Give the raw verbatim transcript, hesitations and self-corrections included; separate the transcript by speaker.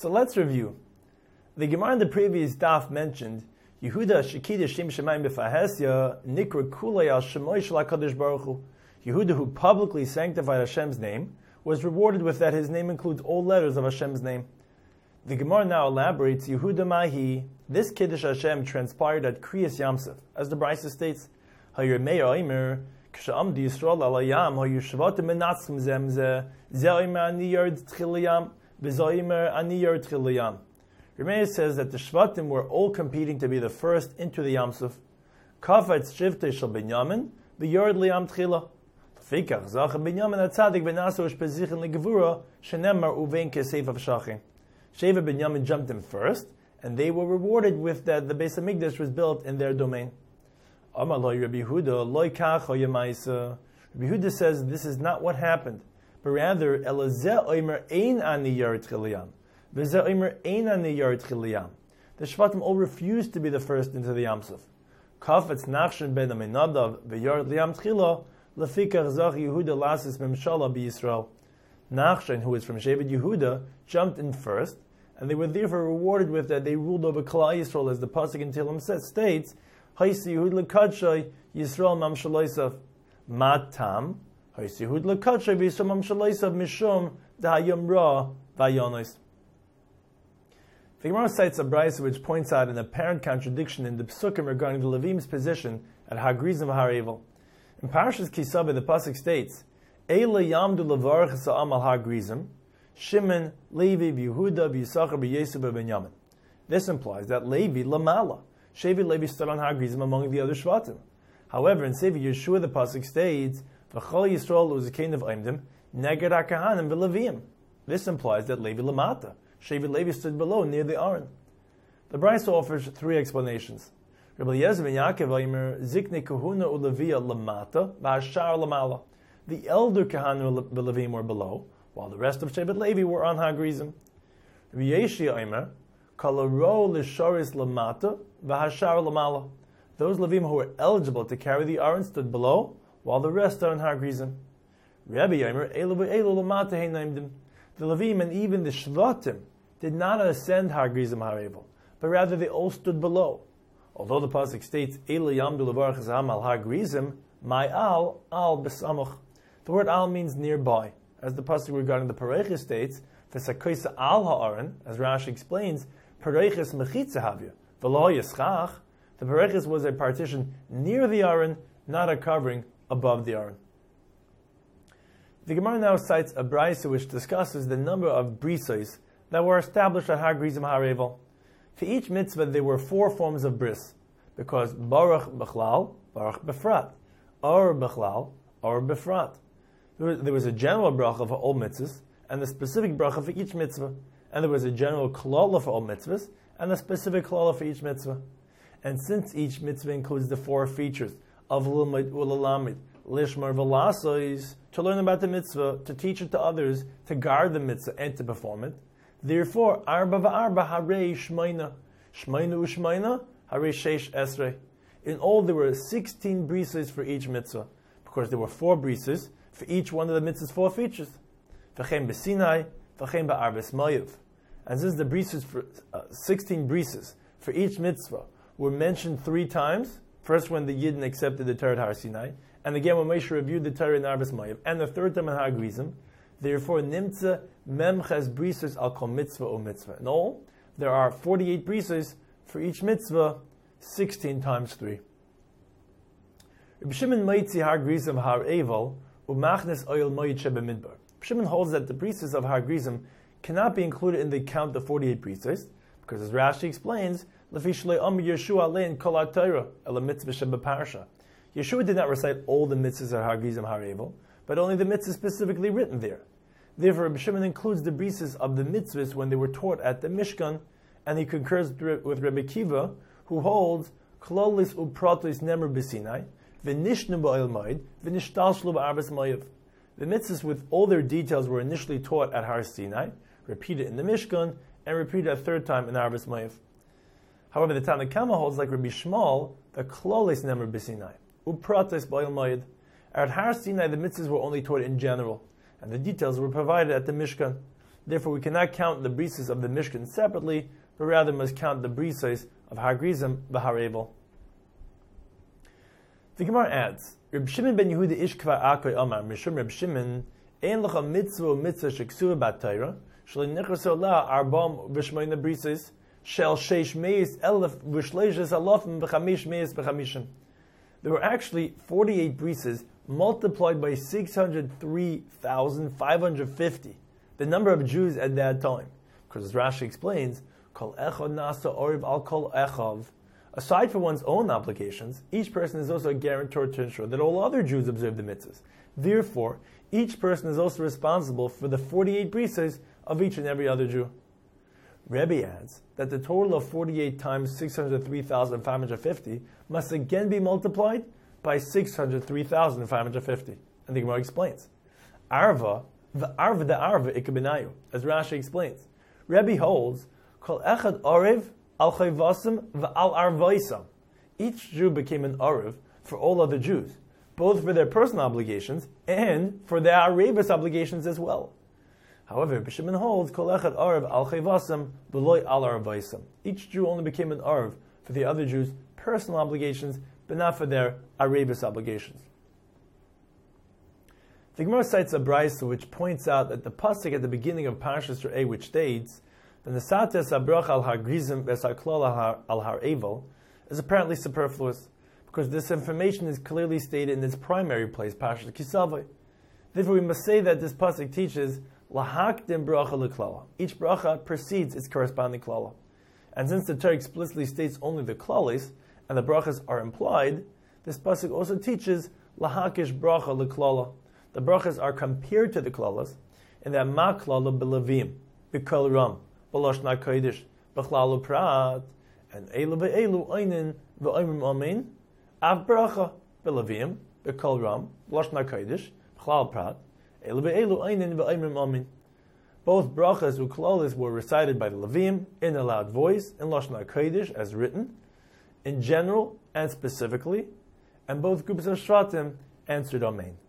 Speaker 1: So let's review. The Gemara in the previous daf mentioned Yehuda Shekida Shem Shemayim B'Fahesya Nikra Kulei Al Shemoy Shel HaKadosh Baruch Hu. Yehuda, who publicly sanctified Hashem's name, was rewarded with that his name includes all letters of Hashem's name. The Gemara now elaborates Yehuda Mahi. This Kiddush Hashem transpired at Kriyas Yamsuf, as the Brisa states. Hayirmei Oimer K'Sha'am Di Yisrael Alayam Hayu Shvatim Menatzim Zemze Ze Oimer Ani Yard Tchilayam V'Ze Oimer Ani Yard Tchilayam. Remeir says that the Shvatim were all competing to be the first into the Yamsuf. Kafetz Shivtei Shel Binyamin V'Yard Liyam Tchila. Fikach Zach Binyamin Atzadik V'Nasu Shpezichin Legevura Shenemar Uvein Kesef of Shachin. Sheva Binyamin jumped in first, and they were rewarded with that the Beis Hamikdash was built in their domain. Amar Loi Rabbi Yehuda Loi Kach Oyemaisa. Rabbi Yehuda says this is not what happened, but rather Elazeh Oimer Ein Ani Yar Tchiliyam. V'Zeh Oimer Ein Ani Yar Tchiliyam. The Shvatim all refused to be the first into the Yamsuf. Kafetz Nachshon Ben Aminadav V'Yar Liyam Tchila Lefikach Zach Yehuda Lasis Memshala B'Yisrael. Nachshon, who is from Shevet Yehuda, jumped in first, and they were therefore rewarded with that they ruled over Klal Yisrael, as the pasuk in Tehillim states, Haisi Yehud Lekadshay Yisrael Mamshaloisav Matam Haisi Yehud Lekadshay Yisrael Mamshaloisav Mishum Dahayim Ra Vayonos. The Gemara cites a brisa which points out an apparent contradiction in the psukim regarding the Levim's position at Hagrizim Harevel. In Parashas Kisaveh, the pasuk states, Eila Yamdu Levarach Sa'am Al Hagrizim Shimon, Levi, Yehuda, Yisachar, Yesu, Benyamin. This implies that Levi Lamala, Shevi Levi stood on Hagrizim among the other Shvatim. However, in Sefer Yeshua, the pasuk states, V'chol Yisrael Uzakein of Oimdim Neged HaKahanim V'Levim. This implies that Levi Lamata, Shevi Levi stood below near the Aron. The Brisa offers three explanations. Rabbi Eliezer ben Yaakov Oimer Zikne Kahuna Ulevia Lamata V'Hashar Lamala. The elder Kahanim V'Levim were below, while the rest of Shevet Levi were on Hagrizim. Rabbi Yeshi Omer, Kalaro Lisharis Lamata, V'Hashar Lamala. Those Levim who were eligible to carry the Aron stood below, while the rest are on Hagrizim. Rabbi Omer, Elu V'Elu Lamata Heinaimdim. The Levim and even the Shvatim did not ascend Hagrizim Harevel, but rather they all stood below. Although the pasuk states, Elu Yamdu Levarach Zam Al Hagrizim, My Al, Al Besamuch. The word Al means nearby. As the pasuk regarding the Pareiches states, "V'sakoisa al ha'aron," as Rashi explains, "Pareiches mechitza havya v'lo yischach." The Pareiches was a partition near the Aron, not a covering above the Aron. The Gemara now cites a brisa which discusses the number of brisos that were established at Hagrizim Harevel. For each mitzvah, there were four forms of bris, because Baruch Bechlal, Baruch Befrat, Or Bechlal, Or Befrat. There was a general bracha for all mitzvahs, and a specific bracha for each mitzvah. And there was a general klala for all mitzvahs, and a specific klala for each mitzvah. And since each mitzvah includes the four features of l'lamid, ulalamid, lishmar, v'lasois, to learn about the mitzvah, to teach it to others, to guard the mitzvah, and to perform it, therefore, arba v'arba harei shmeina, shmeina u'shmeina, harei sheish esrei. In all, there were sixteen brises for each mitzvah, because there were four brises for each one of the mitzvah's four features. V'chein b'sinai, v'chein ba'arbes mayav. And since the brises for uh, sixteen brises for each mitzvah were mentioned three times, first when the Yidden accepted the Torah at Har Sinai, and again when Moshe reviewed the Torah in Arbes Mayav, and the third time in Hagrizim, therefore nimtza memches brises al kol mitzvah o mitzvah. In all, there are forty-eight brises for each mitzvah, sixteen times three. Rabbi Shimon Meitzi Hagrizim Har Eval Umachnes Oil Moed Shebemidbar. Shimon holds that the brises of Hagrizim cannot be included in the count of forty-eight brises, because as Rashi explains, Yeshua did not recite all the mitzvahs at Hagrizim Harevel, but only the mitzvahs specifically written there. Therefore, Rabbi Shimon includes the brises of the mitzvahs when they were taught at the Mishkan, and he concurs with Rabbi Kiva, who holds Klolis upratos nemer b'Sinai, v'nishnu ba'il moed, v'nishtalshlu ba'arbes mayav. The mitzvahs with all their details were initially taught at Har Sinai, repeated in the Mishkan, and repeated a third time in Arbes Mayav. However, the Tanna Kama holds, like Rabbi Shmuel, the Klolis nemer b'Sinai, upratos ba'il moed. At Har Sinai, the mitzvahs were only taught in general, and the details were provided at the Mishkan. Therefore, we cannot count the brises of the Mishkan separately, but rather must count the brises of Har Grizim v'Har Eivel. The Gemara adds, Reb Shimon ben Yehuda ish kvar akoy amar, Mishum Reb Shimon, ein lecha mitzvah mitzvah sheksura b'Torah, shelo nichras olah arba'am v'shmoina brises, shel sheish meis elef v'shleishes alofim v'chamish meis v'chamishim. There were actually forty-eight brises multiplied by six hundred three thousand five hundred fifty, the number of Jews at that time. Because as Rashi explains, Kol echad nasa oriv al kol echav. Aside from one's own obligations, each person is also a guarantor to ensure that all other Jews observe the mitzvahs. Therefore, each person is also responsible for the forty-eight brises of each and every other Jew. Rebbe adds that the total of forty-eight times six hundred three thousand five hundred fifty must again be multiplied by six hundred three thousand five hundred fifty. And the Gemara explains, Arva, the Arva the Arva ikabenayu, as Rashi explains. Rebbe holds, Kol echad oriv al chayvasim v'al arvaisam. Each Jew became an oriv for all other Jews, both for their personal obligations and for their arevus obligations as well. However, Bishimon holds, Kol echad oriv al chayvasim v'loy al arvaisam. Each Jew only became an oriv for the other Jews' personal obligations, but not for their arevus obligations. The Gemara cites a brayso which points out that the pasuk at the beginning of Parashas Re'eh, which states, "The nesates habrach al har grizim v'saklol al har eivel," is apparently superfluous, because this information is clearly stated in its primary place, Parashas Kisavai. Therefore, we must say that this pasuk teaches lahakdim bracha leklala. Each bracha precedes its corresponding klala, and since the Torah explicitly states only the klalis and the brachas are implied, this pasuk also teaches lahakish bracha leklala. The brachas are compared to the klalas, in that ma klala belavim, b'kol ram, b'loshna kodesh, b'chlalu prat, and elu ve'elu einin ve'oimrim amen, av bracha belavim, b'kol ram, b'loshna kodesh, b'chlalu prat, elu ve'elu einin ve'oimrim amen. Both brachas u'klalis were recited by the Levim in a loud voice, in Lashna Kodesh as written, in general and specifically, and both groups of Shvatim answered Amen.